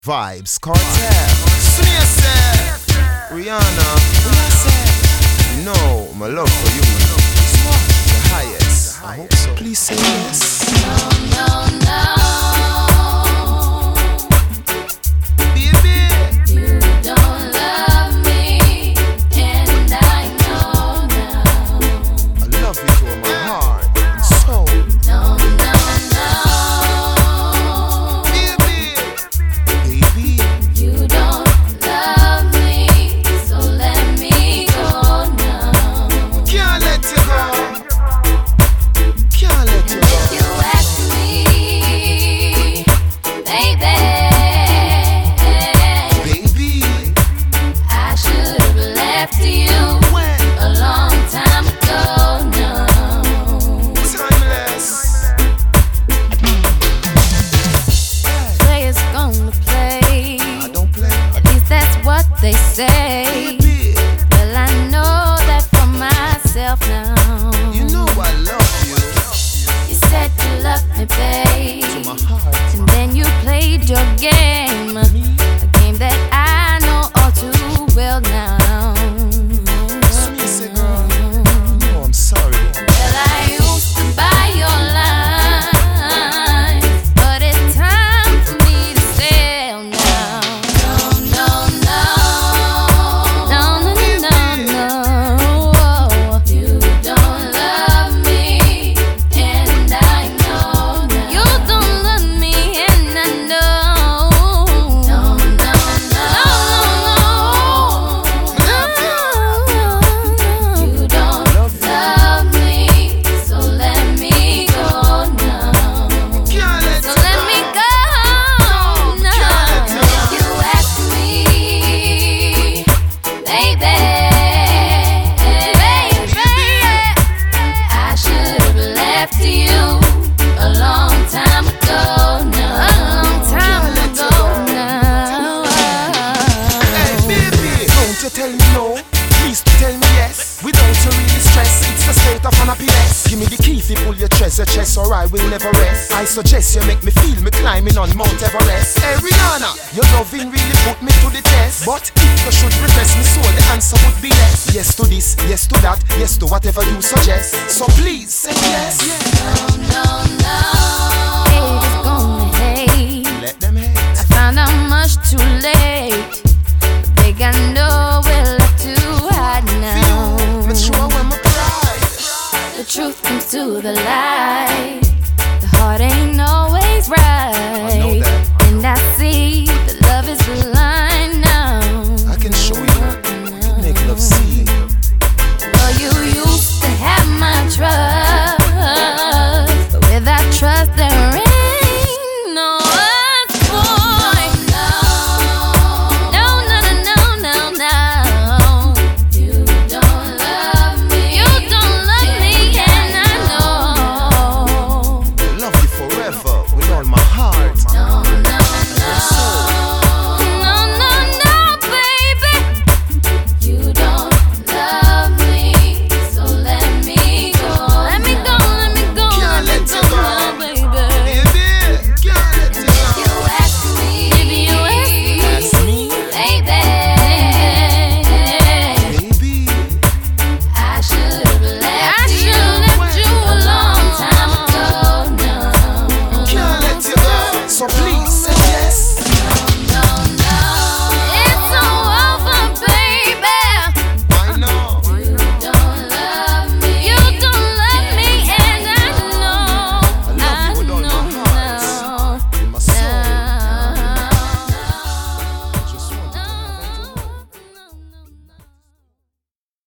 Vibes Cartel. Rihanna. No, my love for you, the highest. I hope so. Please say yes. No. They say, well, I know that for myself now. You know I love you. You said you loved me, babe. To my heart. And then you played your game, a game that I know all too well now. So you say, girl, oh, I'm sorry. Well, I used to buy your line, but it's time for me to sell now. Tell me no, please tell me yes. Without you really stress, it's the state of unhappiness. Give me the key if you pull your treasure chest, or I will never rest. I suggest you make me feel me climbing on Mount Everest. Hey Rihanna, your loving really put me to the test. But if you should repress me soul, the answer would be yes. Yes to this, yes to that, yes to whatever you suggest. So please say yes. No. Haters gonna hate. Let them hate. I found out much too late. They got nowhere left to hide now. Feel, mature when my pride. The truth comes to the light.